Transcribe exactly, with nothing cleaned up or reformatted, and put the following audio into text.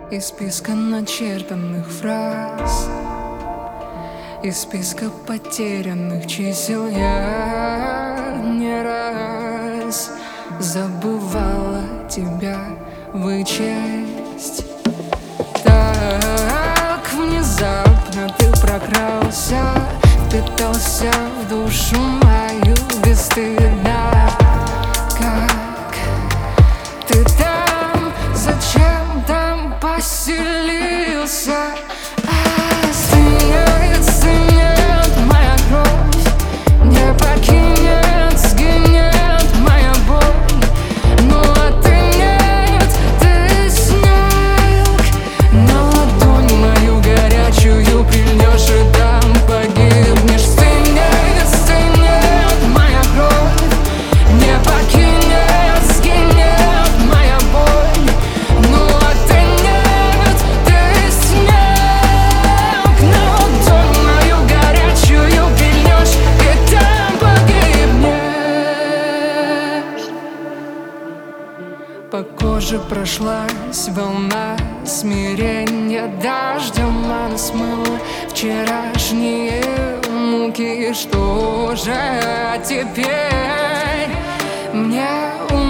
Из списка начертанных фраз, из списка потерянных чисел я не раз забывала тебя вычесть. Так внезапно ты прокрался, впитался в душу мою бесстыдно. Как ты там, зачем там поселился? А стынет, стынет моя кровь, не покинет, сгинет моя боль. Ну а ты нет, ты снег на ладонь мою горячую прильнешь и там погибнешь. Стынет, стынет моя кровь, не покинет, сгинет моя боль. Ну а ты нет, ты снег на ладонь мою горячую прильнешь и там погибнешь. По коже прошлась волна смирения, дождем она смыла вчерашние муки. И что же теперь мне умереть?